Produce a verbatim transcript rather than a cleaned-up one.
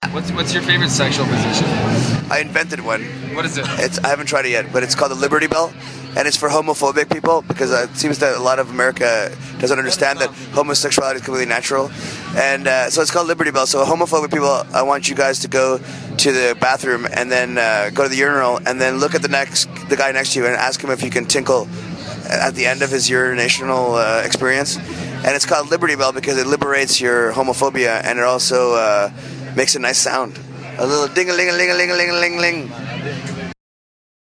What's what's your favorite sexual position? I invented one. What is it? It's I haven't tried it yet, but it's called the Liberty Bell, and it's for homophobic people because uh, it seems that a lot of America doesn't understand that homosexuality is completely natural, and uh, so it's called Liberty Bell. So homophobic people, I want you guys to go to the bathroom and then uh, go to the urinal and then look at the next the guy next to you and ask him if you can tinkle at the end of his urinational uh, experience. And it's called Liberty Bell because it liberates your homophobia, and it also uh, makes a nice sound. A little ding-a-ling-a-ling-a-ling-a-ling-a-ling.